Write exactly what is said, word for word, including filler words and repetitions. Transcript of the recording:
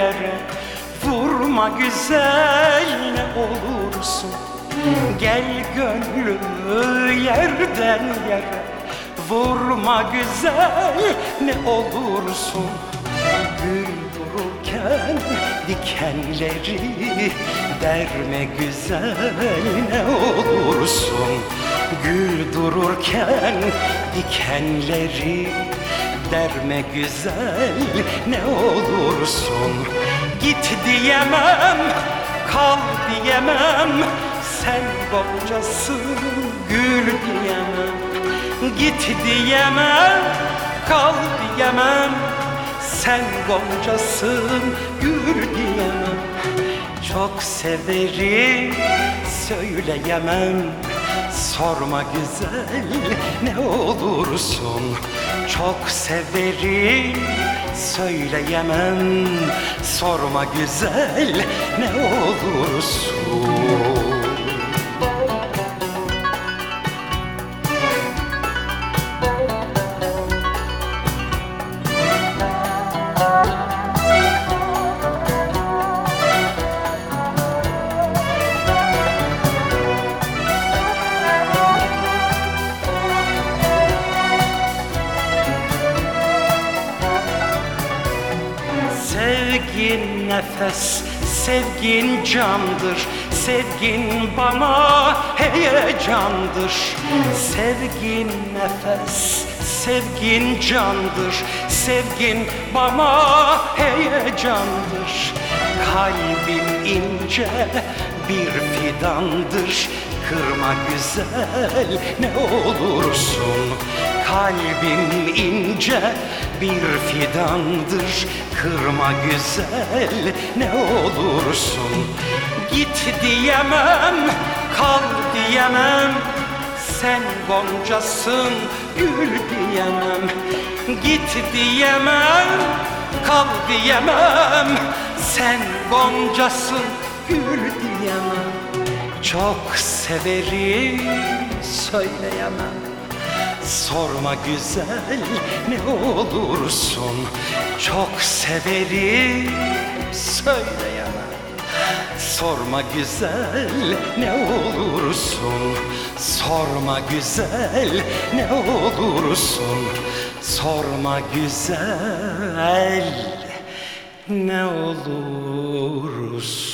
yere. Vurma güzel ne olursun, gel gönlümü yerden yere. Vurma güzel ne olursun, gül dururken dikenleri derme güzel ne olursun. Gül dururken dikenleri derme güzel ne olursun. Git diyemem, kal diyemem, sen goncasın gül diyemem. Git diyemem, kal diyemem, sen goncasın gül diyemem. Çok severim söyleyemem, sorma güzel ne olursun. Çok severim söyleyemem, sorma güzel ne olursun. Sevgin nefes, sevgin candır, sevgin bana heyecandır. Sevgin nefes, sevgin candır, sevgin bana heyecandır. Kalbim ince bir fidandır, kırma güzel ne olursun. Kalbim ince bir fidandır, kırma güzel ne olursun. Git diyemem, kal diyemem, sen goncasın gül diyemem. Git diyemem, kal diyemem, sen goncasın gül diyemem. Çok severim söyleyemem, sorma güzel ne olursun. Çok severim söyleyemem, sorma güzel ne olursun. Sorma güzel ne olursun, sorma güzel ne olursun.